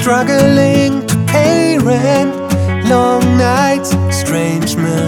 struggling to pay rent, long nights, strange men.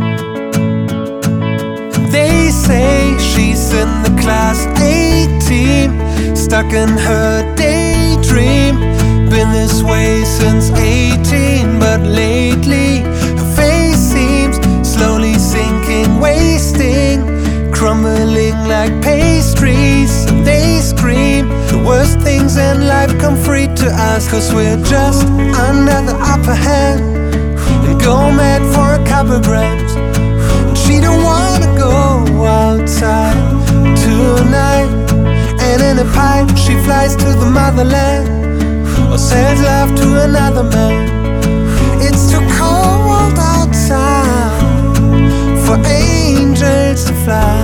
They say she's in the class A team, stuck in her daydream. Been this way since 18, but lately her face seems slowly sinking, wasting, crumbling like pastries. And they scream the worst things in life come free to us, 'cause we're just under the upper hand and go mad for a couple grams. And she don't wanna go outside tonight, and in a pipe she flies to the motherland, or sells love to another man. It's too cold outside for angels to fly.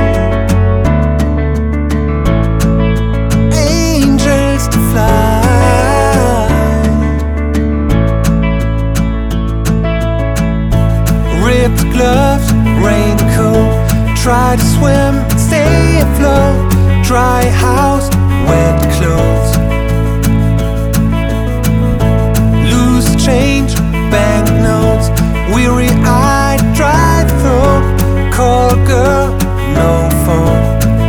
Angels to fly. Ripped gloves, raincoat, try to swim, stay afloat. Dry house, wet clothes. Loose change, banknotes, weary-eyed, drive through. Call girl, no phone.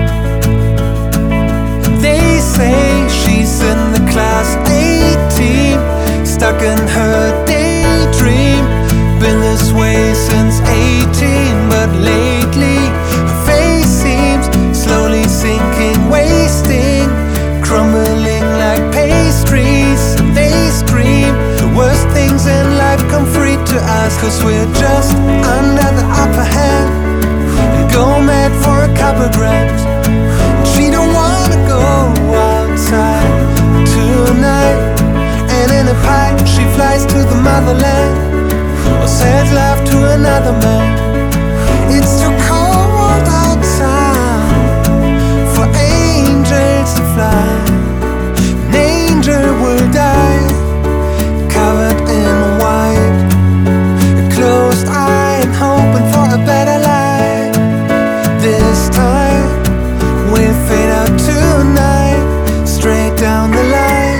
They say she's in the class A team, stuck in her daydream. Been this way since 18, but lately her face seems slowly sinking, wasting, crumbling like pastries. And they scream the worst things in life come free to us, 'cause we're just under the upper hand and go mad for a couple grams. She don't wanna go outside tonight, and in a pipe she flies to the motherland, or sells love to another man. It's too cold outside for angels to fly. An angel will die covered in white, a closed eye and hoping for a better life. This time we'll fade out tonight, straight down the line.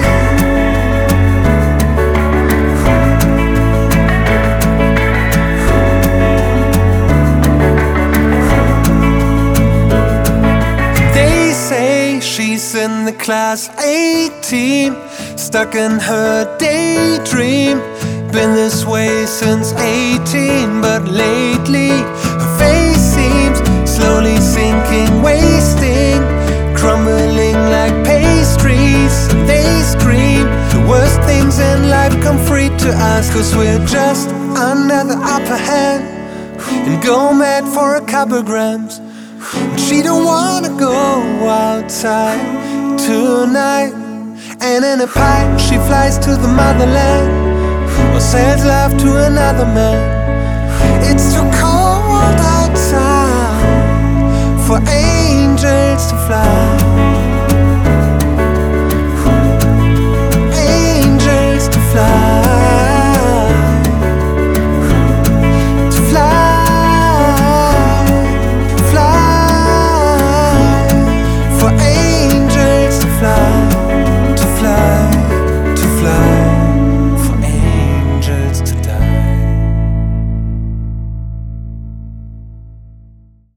They say she's in the class A team, stuck in her daydream. Been this way since 18, but lately her face seems slowly sinking, wasting, crumbling like pastries. And they scream the worst things in life come free to us, 'cause we're just under the upper hand and go mad for a couple grams. She don't wanna go outside tonight, and in a pipe she flies to the motherland, or sells love to another man. It's too cold outside for angels to fly.